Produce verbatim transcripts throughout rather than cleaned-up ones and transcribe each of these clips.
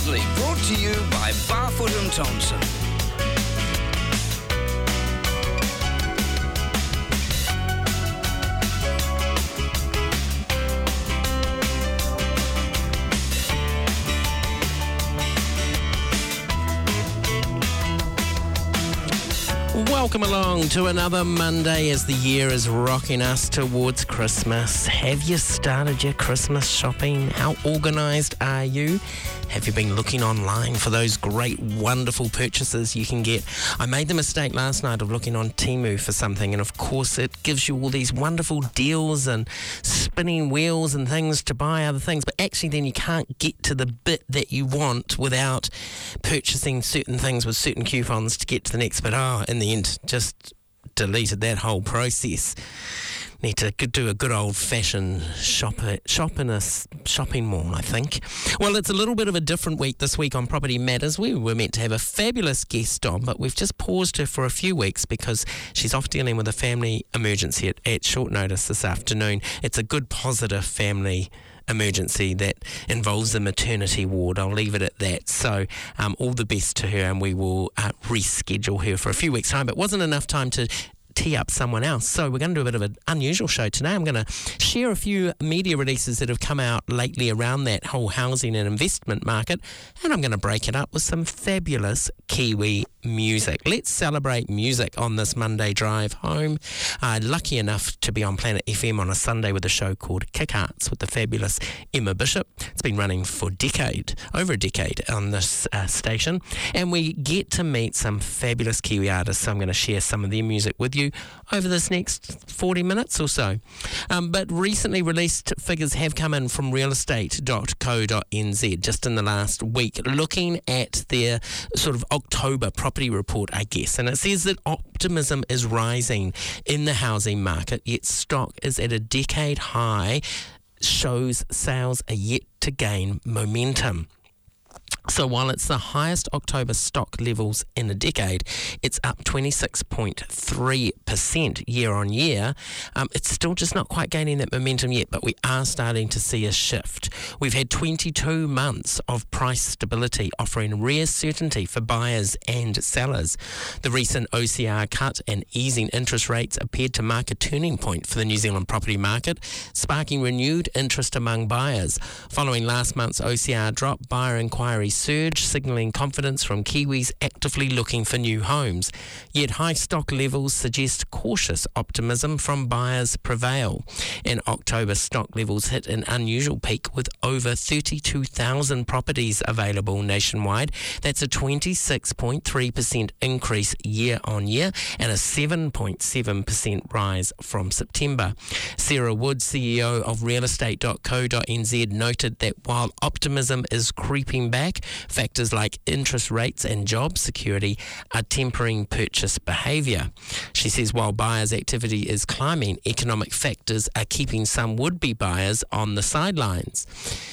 Proudly brought to you by Barfoot and Thompson. Welcome along to another Monday as the year is rocking us towards Christmas. Have you started your Christmas shopping? How organised are you? Have you been looking online for those great, wonderful purchases you can get? I made the mistake last night of looking on Temu for something, and of course it gives you all these wonderful deals and spinning wheels and things to buy other things, but actually then you can't get to the bit that you want without purchasing certain things with certain coupons to get to the next bit. Oh, in the end, just deleted that whole process. Need to do a good old-fashioned shop, shop in a shopping mall, I think. Well, it's a little bit of a different week this week on Property Matters. We were meant to have a fabulous guest on, but we've just paused her for a few weeks because she's off dealing with a family emergency at, at short notice this afternoon. It's a good, positive family emergency that involves the maternity ward. I'll leave it at that. So um, all the best to her, and we will uh, reschedule her for a few weeks' time. But it wasn't enough time to tee up someone else. So we're going to do a bit of an unusual show today. I'm going to share a few media releases that have come out lately around that whole housing and investment market, and I'm going to break it up with some fabulous Kiwi music. Let's celebrate music on this Monday drive home. Uh, lucky enough to be on Planet F M on a Sunday with a show called Kick Arts with the fabulous Emma Bishop. It's been running for a decade, over a decade on this uh, station, and we get to meet some fabulous Kiwi artists. So I'm going to share some of their music with you over this next forty minutes or so. Um, but recently released figures have come in from real estate dot co dot n z just in the last week, looking at their sort of October property report, I guess. And it says that optimism is rising in the housing market, yet stock is at a decade high, shows sales are yet to gain momentum. So while it's the highest October stock levels in a decade, it's up twenty-six point three percent year on year. Um, it's still just not quite gaining that momentum yet, but we are starting to see a shift. We've had twenty-two months of price stability, offering rare certainty for buyers and sellers. The recent O C R cut and easing interest rates appeared to mark a turning point for the New Zealand property market, sparking renewed interest among buyers. Following last month's O C R drop, buyer inquiries surge, signalling confidence from Kiwis actively looking for new homes. Yet high stock levels suggest cautious optimism from buyers prevail. In October, stock levels hit an unusual peak with over thirty-two thousand properties available nationwide. That's a twenty-six point three percent increase year on year and a seven point seven percent rise from September. Sarah Wood, C E O of real estate dot co dot n z, noted that while optimism is creeping back, factors like interest rates and job security are tempering purchase behaviour. She says while buyers' activity is climbing, economic factors are keeping some would-be buyers on the sidelines.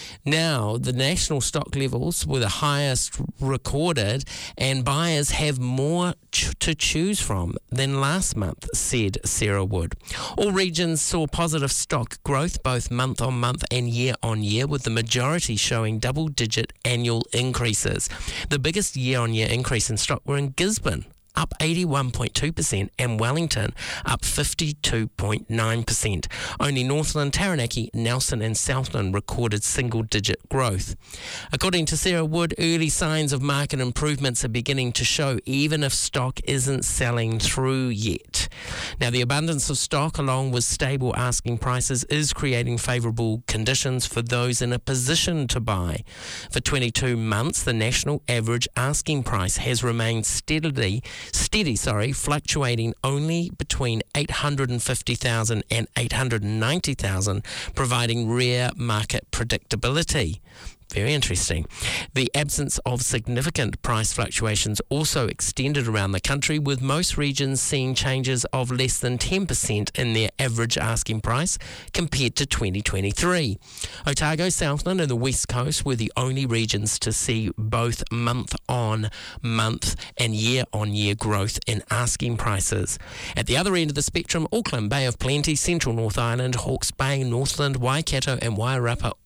Now, the national stock levels were the highest recorded, and buyers have more ch- to choose from than last month, said Sarah Wood. All regions saw positive stock growth both month on month and year on year, with the majority showing double-digit annual increases. The biggest year-on-year increase in stock were in Gisborne, up eighty-one point two percent, and Wellington up fifty-two point nine percent. Only Northland, Taranaki, Nelson and Southland recorded single-digit growth. According to Sarah Wood, early signs of market improvements are beginning to show, even if stock isn't selling through yet. Now, the abundance of stock, along with stable asking prices, is creating favourable conditions for those in a position to buy. For twenty-two months, the national average asking price has remained steadily Steady, sorry, fluctuating only between eight hundred fifty thousand and eight hundred ninety thousand, providing rare market predictability. Very interesting. The absence of significant price fluctuations also extended around the country, with most regions seeing changes of less than ten percent in their average asking price compared to twenty twenty-three. Otago, Southland and the West Coast were the only regions to see both month-on-month and year-on-year growth in asking prices. At the other end of the spectrum, Auckland, Bay of Plenty, Central North Island, Hawke's Bay, Northland, Waikato and Wairarapa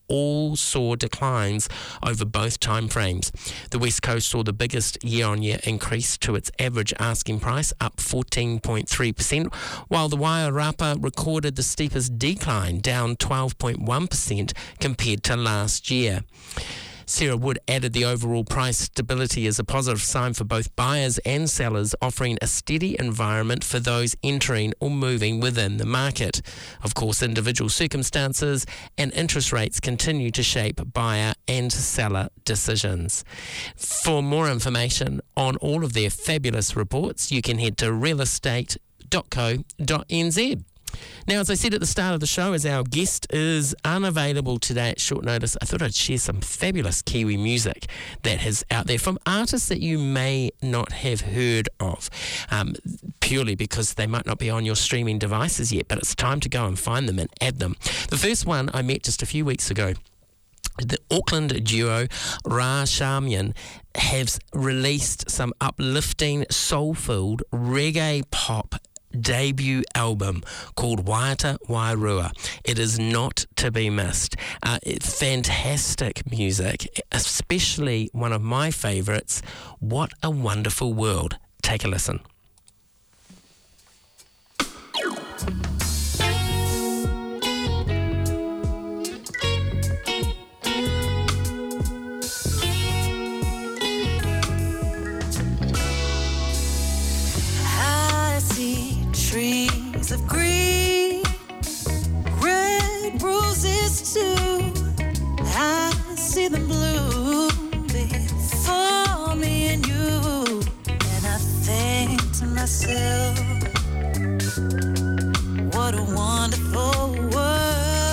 all saw declines over both timeframes. The West Coast saw the biggest year-on-year increase to its average asking price, up fourteen point three percent, while the Wairarapa recorded the steepest decline, down twelve point one percent compared to last year. Sarah Wood added the overall price stability is a positive sign for both buyers and sellers, offering a steady environment for those entering or moving within the market. Of course, individual circumstances and interest rates continue to shape buyer and seller decisions. For more information on all of their fabulous reports, you can head to real estate dot co dot n z. Now, as I said at the start of the show, as our guest is unavailable today at short notice, I thought I'd share some fabulous Kiwi music that is out there from artists that you may not have heard of, um, purely because they might not be on your streaming devices yet, but it's time to go and find them and add them. The first one I met just a few weeks ago. The Auckland duo Ra Charmian has released some uplifting, soul-filled reggae pop debut album called Waiata Wairua. It is not to be missed. Uh, it's fantastic music, especially one of my favourites, What a Wonderful World. Take a listen. Trees of green, red roses too. I see them bloom before me and you, and I think to myself, what a wonderful world.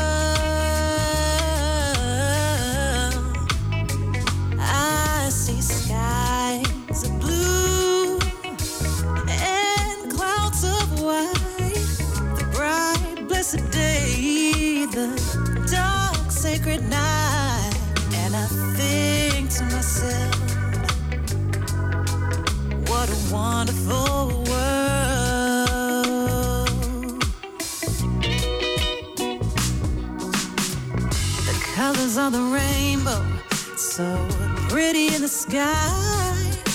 I see skies of blue and clouds of white, the bright blessed day, the dark sacred night, and I think to myself, what a wonderful world. The colors of the rainbow, so pretty in the sky,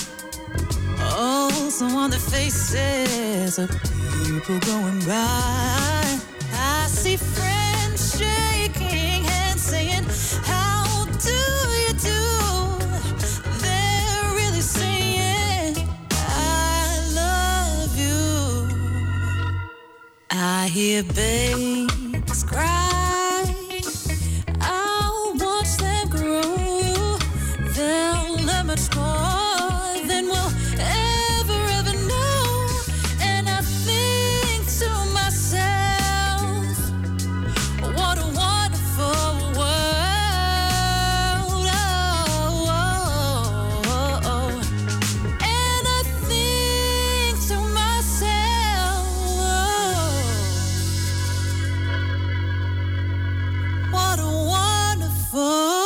also on the faces of people going by. I see friends shaking hands saying, how do you do? They're really saying, I love you. I hear babies cry, I'll watch them grow. They'll learn much more than we'll ever, ever know. And I think to myself, what a wonderful world. Oh, oh, oh. And I think to myself, what a wonderful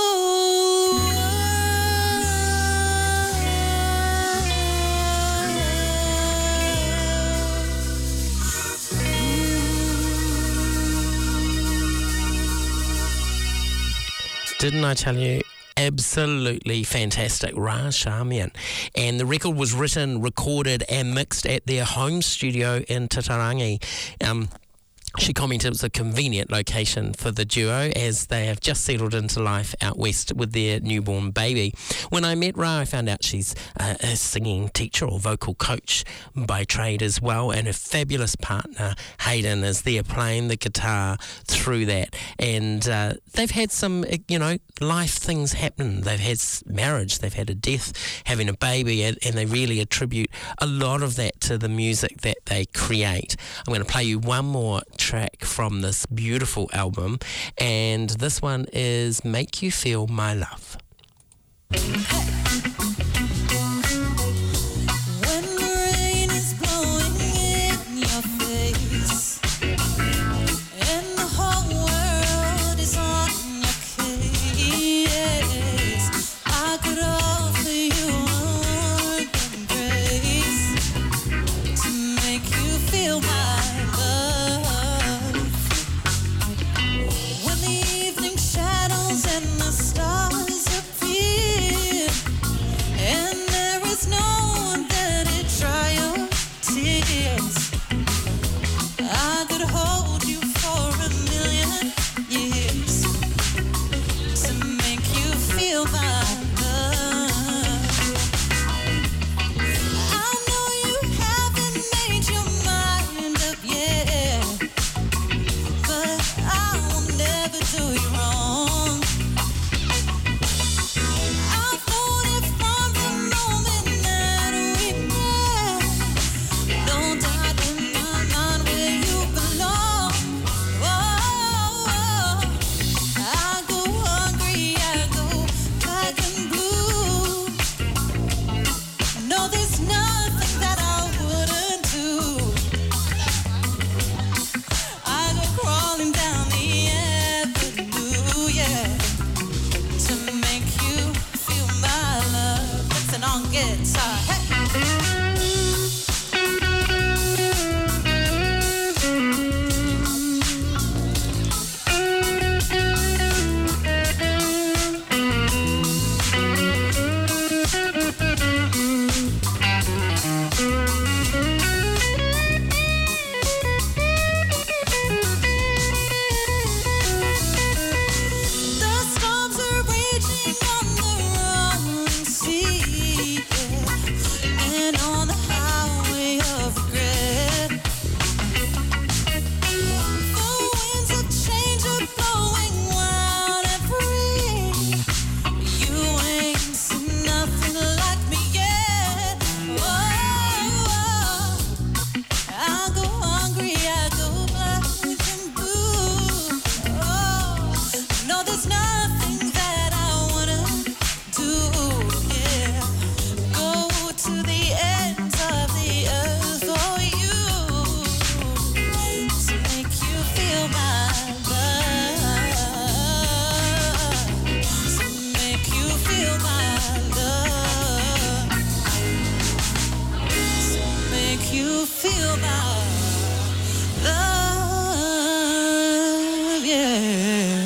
Didn't I tell you? Absolutely fantastic, Ra Charmian. And the record was written, recorded and mixed at their home studio in Tatarangi. Um, She commented it was a convenient location for the duo as they have just settled into life out west with their newborn baby. When I met Ra, I found out she's a, a singing teacher or vocal coach by trade as well, and her fabulous partner Hayden is there playing the guitar through that. And uh, they've had some, you know, life things happen. They've had marriage, they've had a death, having a baby, and, and they really attribute a lot of that to the music that they create. I'm going to play you one more track from this beautiful album, and this one is Make You Feel My Love. When the rain is blowing in your face and the whole world is on your case, I could offer you a warm embrace to make you feel my love. When the evening shadows you wrong. I thought it from the moment that we met. Don't doubt in my mind where you belong. Oh, I go hungry, I go black and blue. No, there's nothing that I wouldn't do. I go crawling down the avenue, yeah, to make you feel my love. Listen on guitar, hey. The storms are raging on the rolling sea, yeah, and on the highway of regret. The winds of change are blowing wild and free. You ain't seen nothing like me yet. Whoa, I go hungry, I go black and blue. Oh, no, there's nothing that I wanna do, yeah. Go to the ends of the earth for you, to make you feel my love, to make you feel my love, to make you feel my love, yeah.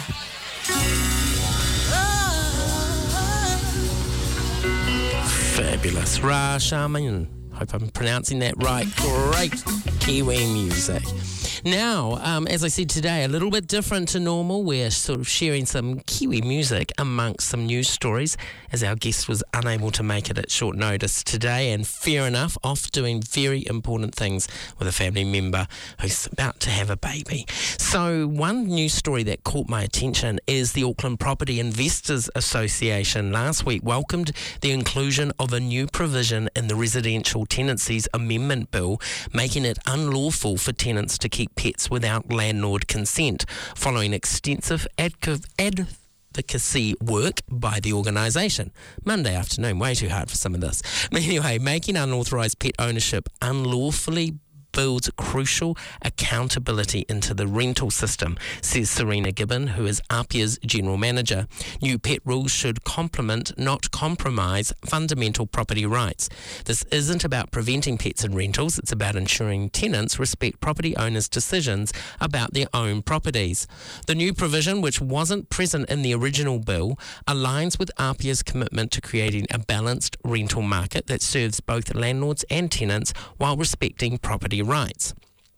Fabulous. Ra Shaman. Hope I'm pronouncing that right. Great Kiwi music. Now, um, as I said today, a little bit different to normal. We're sort of sharing some Kiwi music amongst some news stories, as our guest was unable to make it at short notice today, and fair enough, off doing very important things with a family member who's about to have a baby. So one news story that caught my attention is the Auckland Property Investors Association last week welcomed the inclusion of a new provision in the Residential Tenancies Amendment Bill, making it unlawful for tenants to keep pets without landlord consent, following extensive adv- advocacy work by the organisation. Monday afternoon, way too hard for some of this. Anyway, making unauthorised pet ownership unlawfully builds crucial accountability into the rental system, says Serena Gibbon, who is Apia's General Manager. New pet rules should complement, not compromise, fundamental property rights. This isn't about preventing pets in rentals, it's about ensuring tenants respect property owners' decisions about their own properties. The new provision, which wasn't present in the original bill, aligns with Apia's commitment to creating a balanced rental market that serves both landlords and tenants while respecting property rights.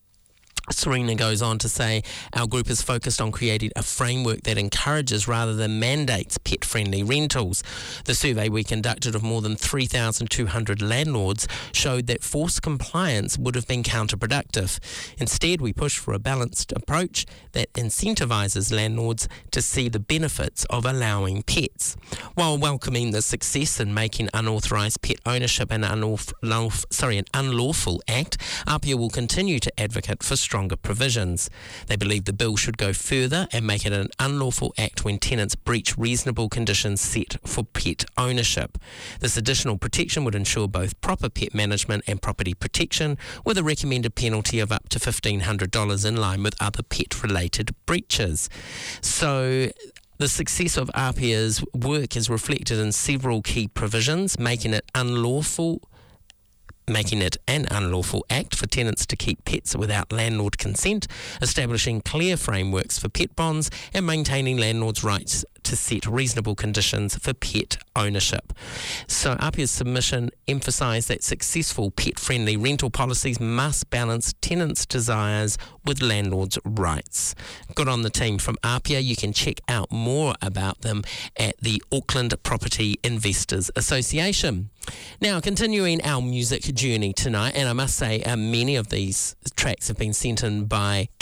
Serena goes on to say, our group is focused on creating a framework that encourages rather than mandates pet-friendly rentals. The survey we conducted of more than three thousand two hundred landlords showed that forced compliance would have been counterproductive. Instead, we push for a balanced approach that incentivises landlords to see the benefits of allowing pets. While welcoming the success in making unauthorised pet ownership an unlawful, sorry, an unlawful act, Apia will continue to advocate for stronger provisions. They believe the bill should go further and make it an unlawful act when tenants breach reasonable conditions set for pet ownership. This additional protection would ensure both proper pet management and property protection, with a recommended penalty of up to fifteen hundred dollars in line with other pet-related breaches. So the success of Apia's work is reflected in several key provisions, making it unlawful making it an unlawful act for tenants to keep pets without landlord consent, establishing clear frameworks for pet bonds, and maintaining landlords' rights to set reasonable conditions for pet ownership. So Apia's submission emphasised that successful pet-friendly rental policies must balance tenants' desires with landlords' rights. Good on the team from Apia. You can check out more about them at the Auckland Property Investors Association. Now, continuing our music journey tonight, and I must say uh, many of these tracks have been sent in by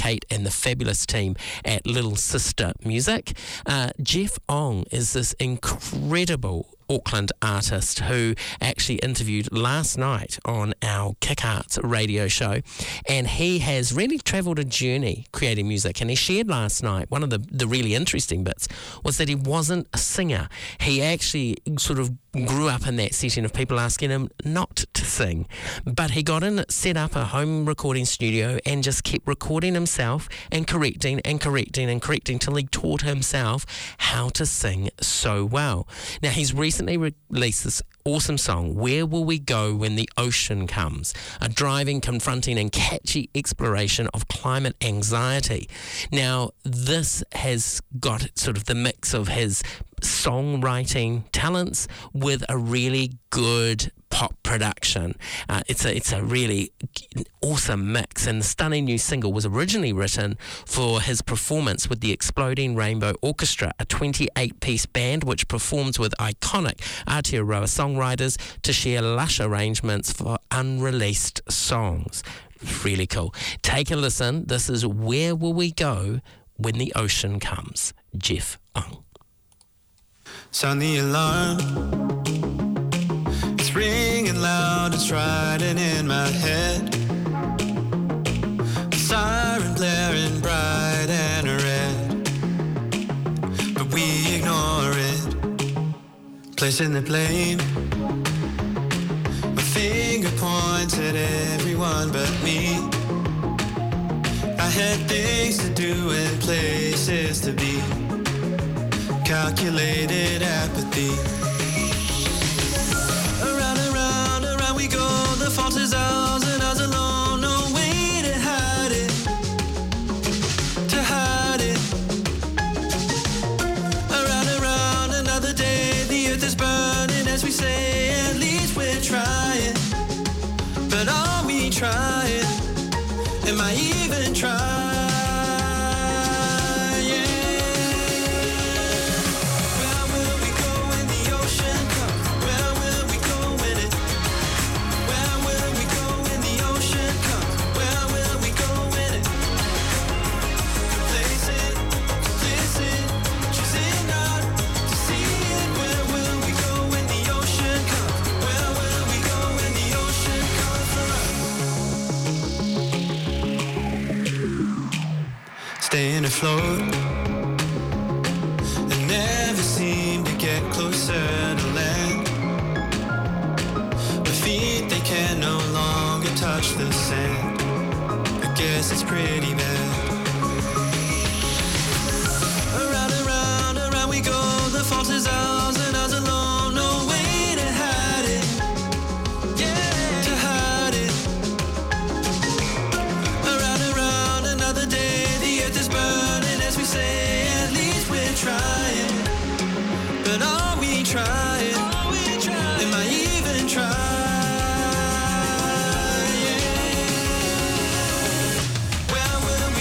Kate and the fabulous team at Little Sister Music. Uh, Jeff Ong is this incredible Auckland artist who actually interviewed last night on our Kick Arts radio show, and he has really travelled a journey creating music. And he shared last night, one of the, the really interesting bits was that he wasn't a singer. He actually sort of grew up in that setting of people asking him not to sing, but he got in, set up a home recording studio and just kept recording himself and correcting and correcting and correcting till he taught himself how to sing so well. Now, he's recently released this awesome song, Where Will We Go When the Ocean Comes? A driving, confronting and catchy exploration of climate anxiety. Now, this has got sort of the mix of his songwriting talents with a really good pop production. Uh, it's a it's a really awesome mix, and the stunning new single was originally written for his performance with the Exploding Rainbow Orchestra, a twenty-eight piece band which performs with iconic Aotearoa songwriters to share lush arrangements for unreleased songs. Really cool. Take a listen. This is Where Will We Go When the Ocean Comes? Jeff Ong. Sound the alarm. It's ringing loud, it's riding in my head. The siren blaring bright and red, but we ignore it. Placing the blame. My finger points at everyone but me. I had things to do and places to be. Calculated apathy. Around and round, around we go. The fault is ours and ours alone. No way to hide it, to hide it. Around and round, another day. The earth is burning as we say. At least we're trying. But are we trying? Am I even trying? Staying afloat and never seem to get closer to land. My feet, they can no longer touch the sand. I guess it's pretty bad. Around and round, around we go. The fault is ours and ours alone. No way to hide it, yeah, to hide it. Around and round, another day. Is burning as we say, at least we're trying. But are we trying? Are we trying? Am I even trying? Where will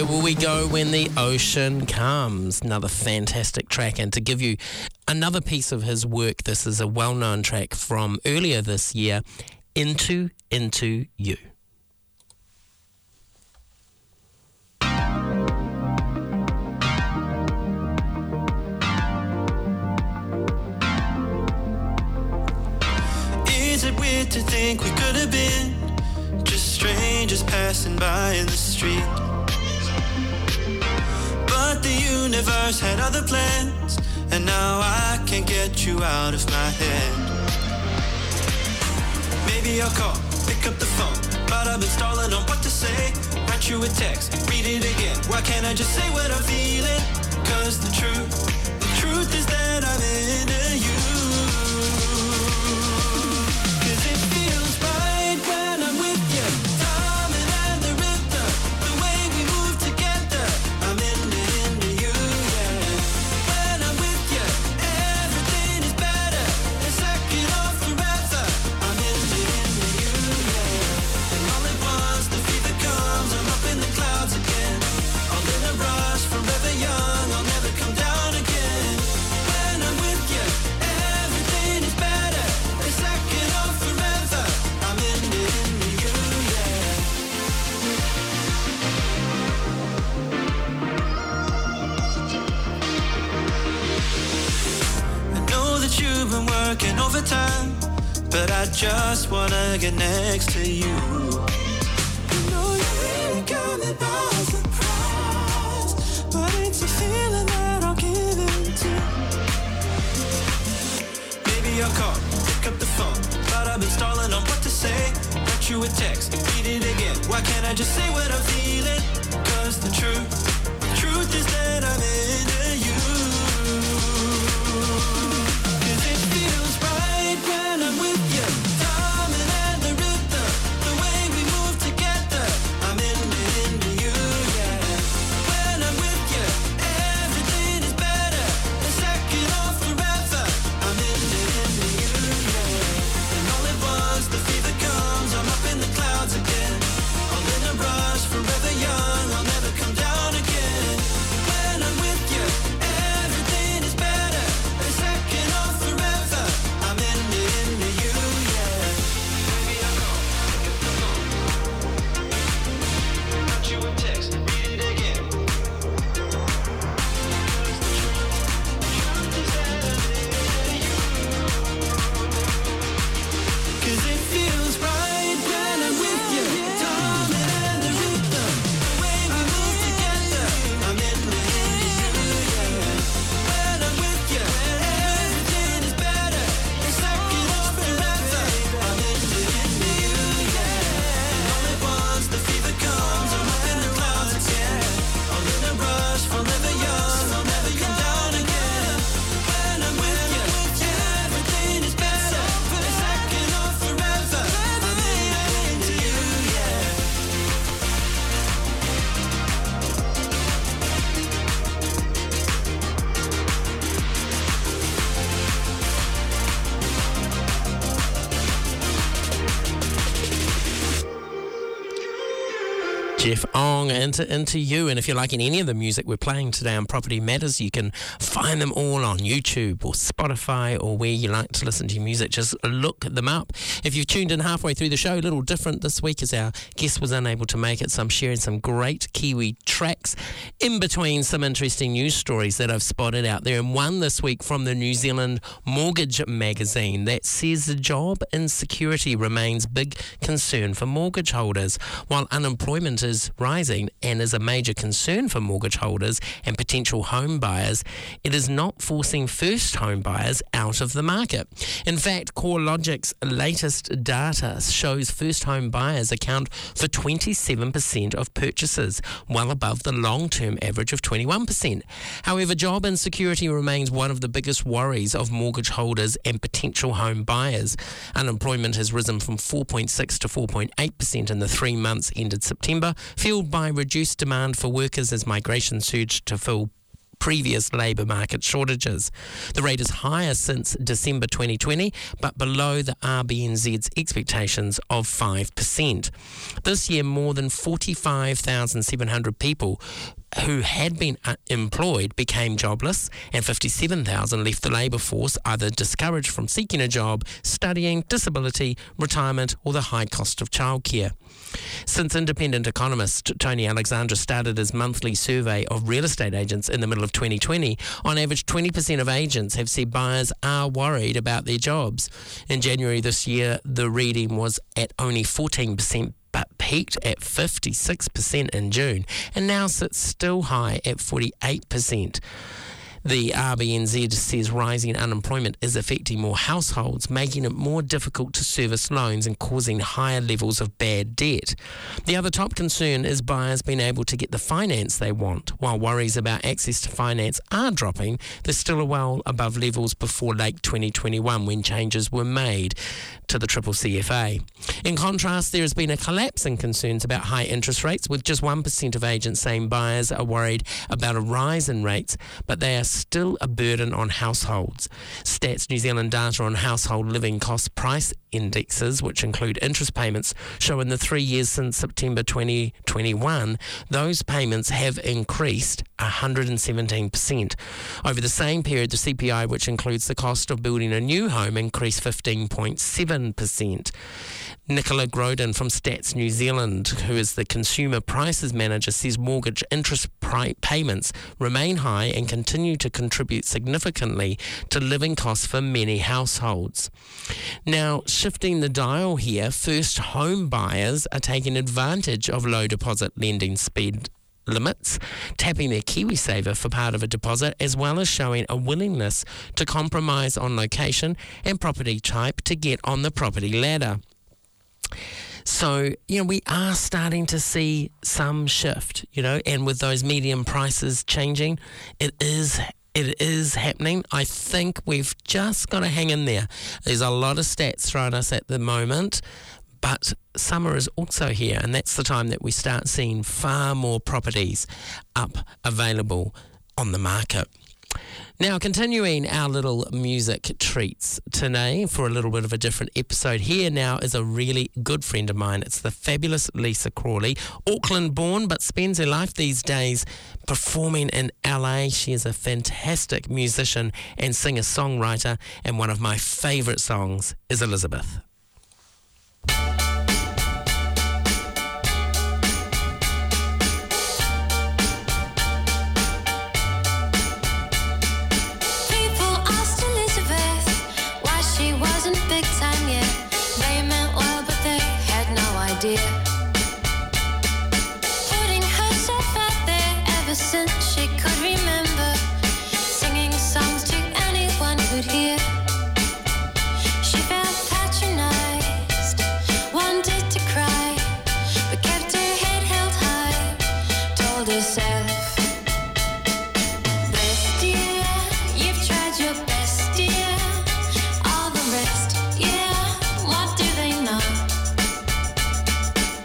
Will We Go When the Ocean Comes? Another fantastic track. And to give you another piece of his work, this is a well-known track from earlier this year, Into, Into You. Is it weird to think we could have been just strangers passing by in the street? But the universe had other plans, and now I can't get you out of my head. Maybe I'll call, pick up the phone, but I've been stalling on what to say. Write you a text, read it again. Why can't I just say what I'm feeling? Cause the truth, the truth is that I'm into you. Cause it feels right when I'm with you. Timing and the rhythm, the way we move together. I'm into, into you, yeah. When I'm with you, everything is better. It's second off forever. I'm into, into you, yeah. And all at once the fever comes, I'm up in the clouds again. All in a rush, forever young, I'll never come down again. When I'm with you, everything is better. It's second off forever. I'm into, into you, yeah. I know that you've been working overtime, but I just wanna get next to you. You know you really got me by surprise, but it's a feeling that I'll give into. Maybe I'll call, pick up the phone, but I've been stalling on what to say. Write you a text, read it again. Why can't I just say what I'm feeling? Cause the truth, the truth is that I'm into you. Cause it feels right when I'm with you. Timing and the rhythm, the way we move together. I'm into, into you, yeah. When I'm with you, everything is better. It's second off forever. I'm into, into you, yeah. And all at once the fever comes, I'm up in the clouds again. All in a rush, forever young, I'll never come down again. When I'm with you, everything is better. It's second off forever. I'm into, into you, yeah. Maybe I'll call, pick up the phone. Write you a text, read it again. Cause it feels right when I'm with you. Timing and the rhythm, the way we move together. I'm into, into you, yeah. When I'm with you, everything is better. It's second off forever. I'm into, into you, yeah. And all at once the fever comes, I'm up in the clouds again. All in a rush, forever young, I'll never come down again. When I'm with you, everything is better. It's second off forever. I'm into, into you, yeah. Jeff Ong, Into, Into You. And if you're liking any of the music we're playing today on Property Matters, you can find them all on YouTube or Spotify or where you like to listen to your music. Just look them up. If you've tuned in halfway through the show, a little different this week as our guest was unable to make it, so I'm sharing some great Kiwi tracks in between some interesting news stories that I've spotted out there. And one this week from the New Zealand Mortgage magazine that says the job insecurity remains big concern for mortgage holders. While unemployment is rising and is a major concern for mortgage holders and potential home buyers, it is not forcing first home buyers out of the market. In fact, CoreLogic's latest data shows first home buyers account for twenty-seven percent of purchases, well above the long-term average of twenty-one percent. However, job insecurity remains one of the biggest worries of mortgage holders and potential home buyers. Unemployment has risen from four point six to four point eight percent in the three months ended September, fueled by reduced demand for workers as migration surged to fill previous labour market shortages. The rate is higher since December twenty twenty, but below the R B N Z's expectations of five percent. This year, more than forty-five thousand seven hundred people who had been employed became jobless, and fifty-seven thousand left the labour force, either discouraged from seeking a job, studying, disability, retirement, or the high cost of childcare. Since independent economist Tony Alexandra started his monthly survey of real estate agents in the middle of twenty twenty, on average twenty percent of agents have said buyers are worried about their jobs. In January this year, the reading was at only fourteen percent, but peaked at fifty-six percent in June, and now sits still high at forty-eight percent. The R B N Z says rising unemployment is affecting more households, making it more difficult to service loans and causing higher levels of bad debt. The other top concern is buyers being able to get the finance they want. While worries about access to finance are dropping, they're still well above levels before late twenty twenty-one, when changes were made to the Triple C F A. In contrast, there has been a collapse in concerns about high interest rates, with just one percent of agents saying buyers are worried about a rise in rates, but they are still a burden on households. Stats New Zealand data on household living cost price indexes, which include interest payments, show in the three years since September twenty twenty-one, those payments have increased one hundred seventeen percent. Over the same period, the C P I, which includes the cost of building a new home, increased fifteen point seven percent. Nicola Groden from Stats New Zealand, who is the Consumer Prices Manager, says mortgage interest pri- payments remain high and continue to contribute significantly to living costs for many households. Now, shifting the dial here, first home buyers are taking advantage of low deposit lending speed limits, tapping their KiwiSaver for part of a deposit, as well as showing a willingness to compromise on location and property type to get on the property ladder. So, you know, we are starting to see some shift, you know, and with those median prices changing, it is it is happening. I think we've just got to hang in there. There's a lot of stats thrown us at the moment, but summer is also here, and that's the time that we start seeing far more properties up available on the market. Now, continuing our little music treats today for a little bit of a different episode. Here now is a really good friend of mine. It's the fabulous Lisa Crawley, Auckland born, but spends her life these days performing in L A. She is a fantastic musician and singer-songwriter, and one of my favourite songs is Elizabeth. Putting herself out there ever since she could remember, singing songs to anyone who'd hear. She felt patronized, wanted to cry, but kept her head held high, told herself, "Blessed dear, you've tried your best, dear. All the rest, yeah, what do they know?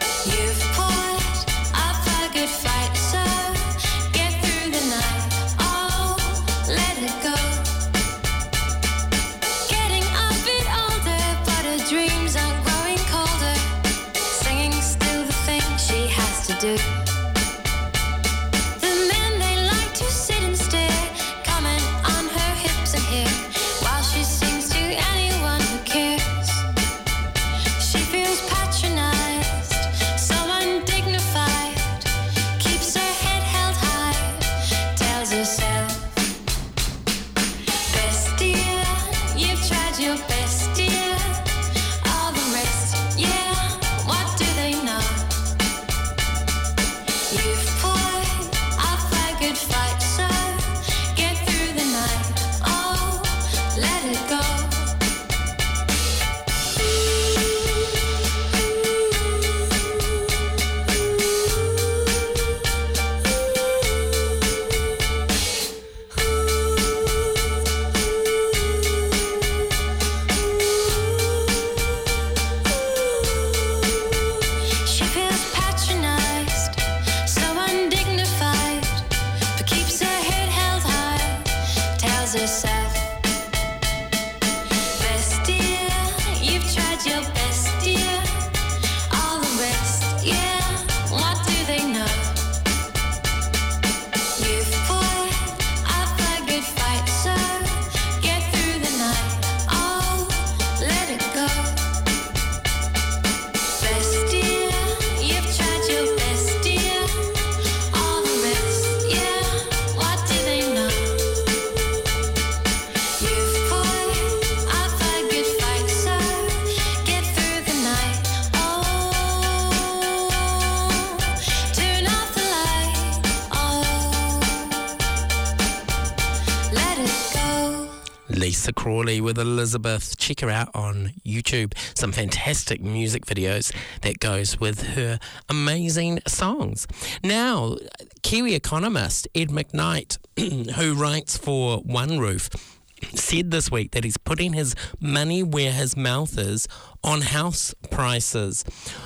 Lisa Crawley with Elizabeth. Check her out on YouTube. Some fantastic music videos that goes with her amazing songs. Now, Kiwi economist Ed McKnight, who writes for One Roof, said this week that he's putting his money where his mouth is on house prices.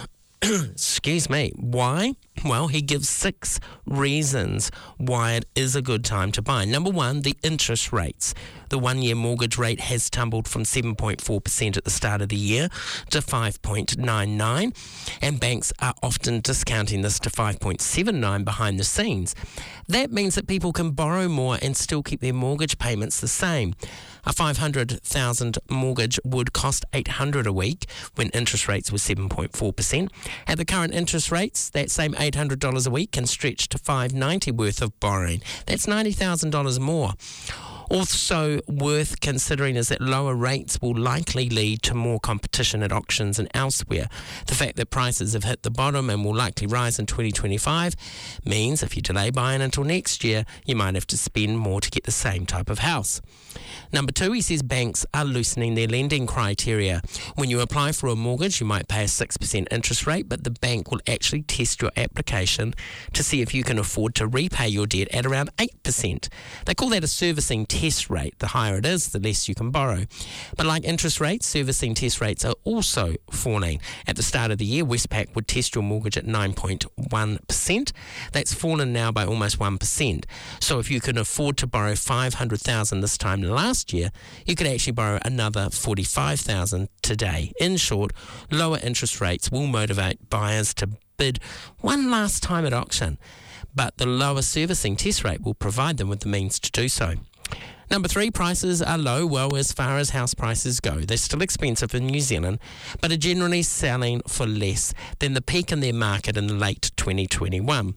Excuse me. Why? Well, he gives six reasons why it is a good time to buy. Number one, the interest rates. The one-year mortgage rate has tumbled from seven point four percent at the start of the year to five point nine nine, and banks are often discounting this to five point seven nine behind the scenes. That means that people can borrow more and still keep their mortgage payments the same. A five hundred thousand dollars mortgage would cost eight hundred dollars a week when interest rates were seven point four percent. At the current interest rates, that same eight hundred dollars a week can stretch to five hundred ninety dollars worth of borrowing. That's ninety thousand dollars more. Also worth considering is that lower rates will likely lead to more competition at auctions and elsewhere. The fact that prices have hit the bottom and will likely rise in twenty twenty-five means if you delay buying until next year, you might have to spend more to get the same type of house. Number two, he says banks are loosening their lending criteria. When you apply for a mortgage, you might pay a six percent interest rate, but the bank will actually test your application to see if you can afford to repay your debt at around eight percent. They call that a servicing test rate. The higher it is, the less you can borrow. But like interest rates, servicing test rates are also falling. At the start of the year, Westpac would test your mortgage at nine point one percent. That's fallen now by almost one percent. So if you can afford to borrow five hundred thousand dollars this time last year, you could actually borrow another forty-five thousand dollars today. In short, lower interest rates will motivate buyers to bid one last time at auction, but the lower servicing test rate will provide them with the means to do so. Number three, prices are low, well, as far as house prices go. They're still expensive in New Zealand, but are generally selling for less than the peak in their market in late twenty twenty-one.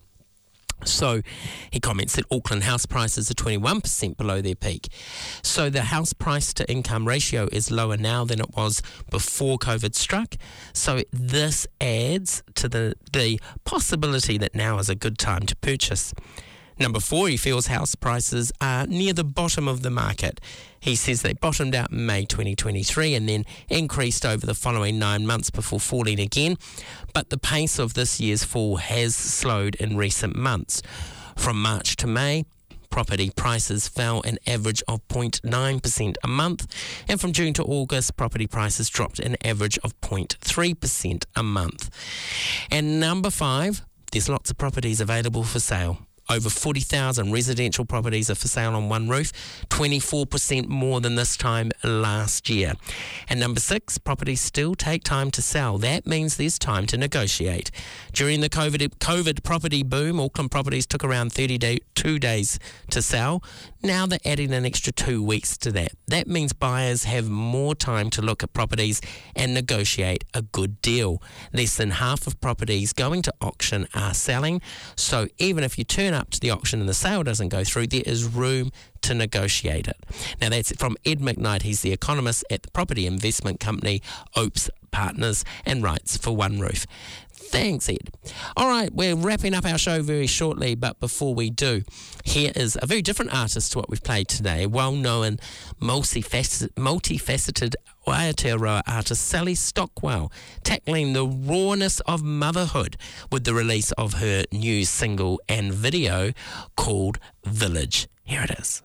So he comments that Auckland house prices are twenty-one percent below their peak. So the house price to income ratio is lower now than it was before COVID struck. So this adds to the, the possibility that now is a good time to purchase. Number four, he feels house prices are near the bottom of the market. He says they bottomed out in May twenty twenty-three and then increased over the following nine months before falling again. But the pace of this year's fall has slowed in recent months. From March to May, property prices fell an average of zero point nine percent a month, and from June to August, property prices dropped an average of zero point three percent a month. And number five, there's lots of properties available for sale. Over forty thousand residential properties are for sale on One Roof, twenty-four percent more than this time last year. And number six, properties still take time to sell. That means there's time to negotiate. During the COVID, COVID property boom, Auckland properties took around thirty-two days to sell. Now they're adding an extra two weeks to that. That means buyers have more time to look at properties and negotiate a good deal. Less than half of properties going to auction are selling, so even if you turn up to the auction and the sale doesn't go through, there is room to negotiate it. Now that's from Ed McKnight. He's the economist at the property investment company Opes Partners and writes for One Roof. Thanks, Ed. All right, we're wrapping up our show very shortly, but before we do, here is a very different artist to what we've played today. Well-known, multifaceted, multifaceted Aotearoa artist Sally Stockwell, tackling the rawness of motherhood with the release of her new single and video called Village. Here it is.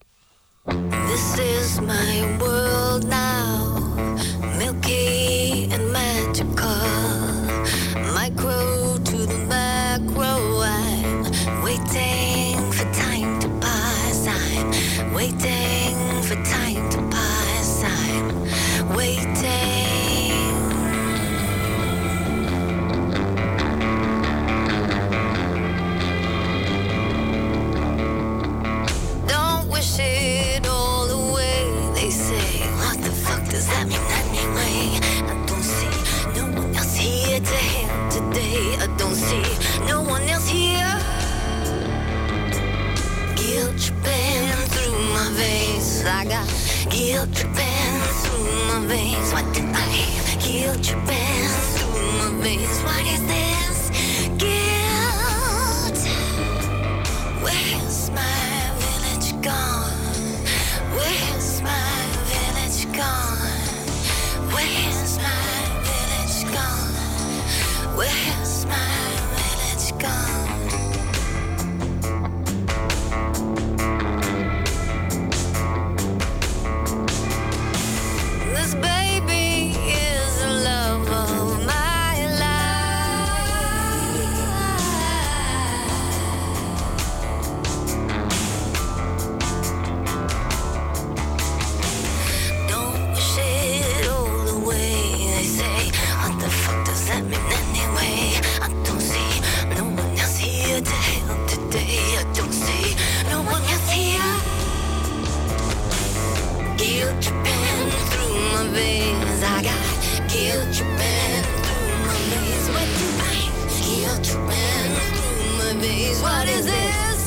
This is my world now, milky and magical. Micro to the macro, I'm waiting for time to pass. I'm waiting for time to pass. I'm waiting. Don't wish it all away. They say, what the fuck does that mean anyway? I don't see no one else here to help today. I don't see no one else here. Guilt dripping through my veins. I got guilt dripping through my veins. What did I have? Guilt dripping through my veins. What is this? Guilt. Where's my village gone? Where's my Guilt tripping through my veins. What do I? Guilt tripping through my veins. What is this?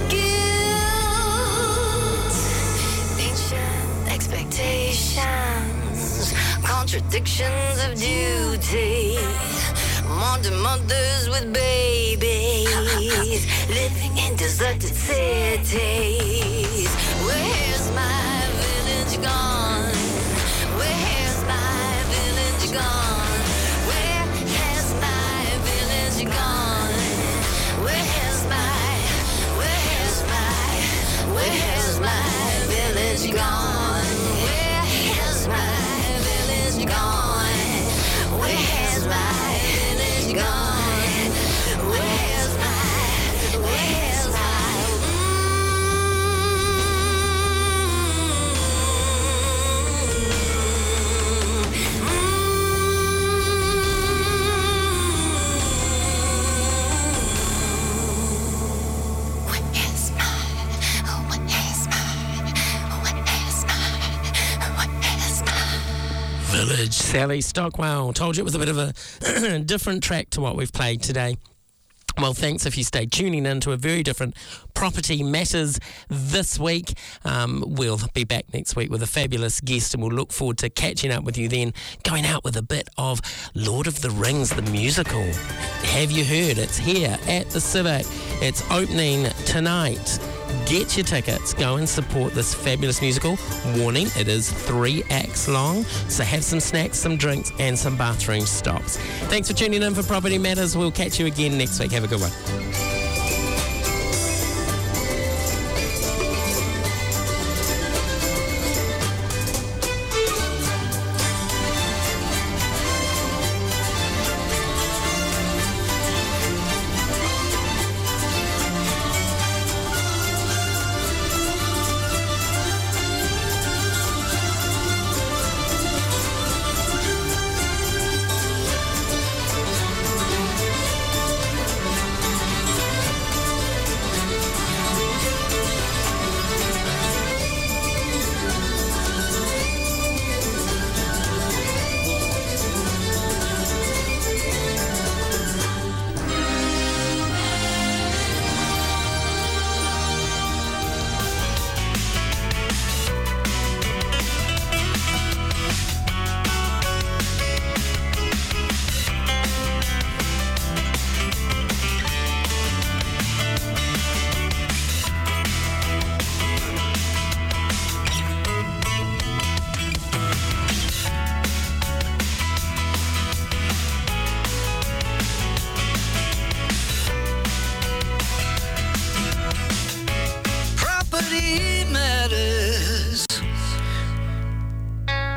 Guilt. Ancient expectations, contradictions of duty. Modern mothers with babies, living in deserted cities. Where's my village gone? Where's my village gone? Where has my village gone? Where's my, where's my, where's my village gone? Where has my village gone? Where's my village gone? Where's my, where's my, Village. Sally Stockwell. Told you it was a bit of a different track to what we've played today. Well, thanks if you stayed tuning in to a very different Property Matters this week. Um, we'll be back next week with a fabulous guest, and we'll look forward to catching up with you then, going out with a bit of Lord of the Rings, the musical. Have you heard? It's here at the Civic. It's opening tonight. Get your tickets. Go and support this fabulous musical. Warning, it is three acts long, so have some snacks, some drinks, and some bathroom stops. Thanks for tuning in for Property Matters. We'll catch you again next week. Have a good one.